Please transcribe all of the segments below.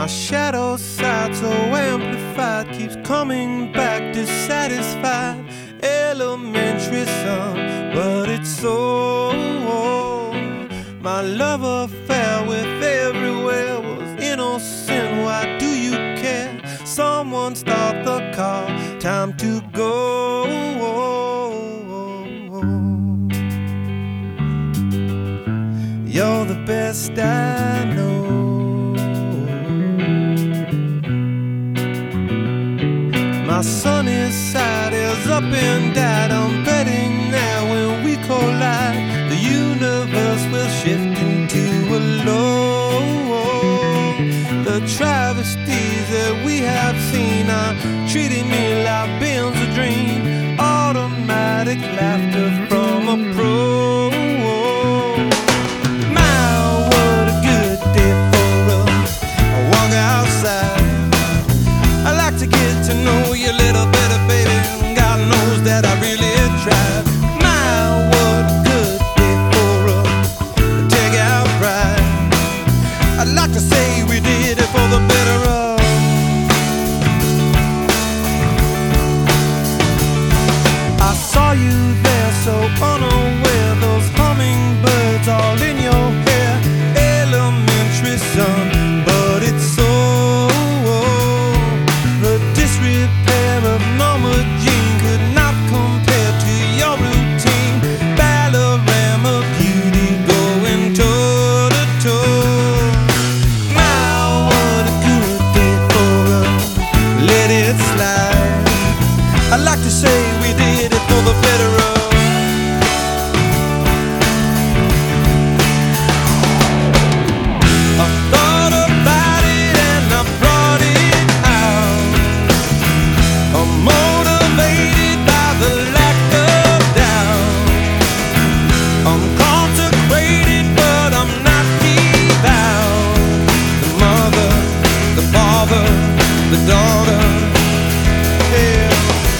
shadow side, so amplified, keeps coming back dissatisfied. Elementary son, but it's so. My love affair with everywhere was innocent. Why do you care? Someone start the car, time to go. You're the best I know. My sunny side is up and died. I'm betting now when we collide, the universe will shift into a low. The travesties that we have seen are treating me like being's a dream. Automatic laughter from a pro. My, what a good day for a walk outside. I like to get to know you a little better, baby. God knows that I really tried. My, what a good day for a take-out ride. I'd like to say we did it for the better of. I saw you there so unaware, those hummingbirds all in your hair. Elementary son, but it's so. The disrepair of Norma Jean could not compare to your routine. Ballerama beauty going toe to toe. My, what a good day for a let it slide. I'd like to say we did it for the better of. I thought about it and I brought it out. I'm motivated by the lack of doubt. I'm consecrated but I'm not devout. The mother, the father, the daughter, yeah.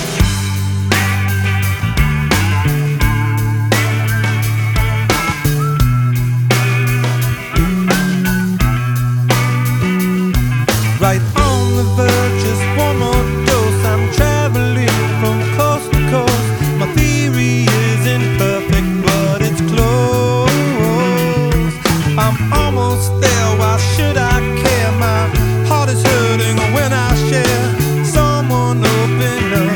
Right on the verge, just one more dose. I'm traveling from coast to coast. My theory isn't perfect, but it's close. I'm almost there, why should I care? My heart is hurting when I share. Someone open up.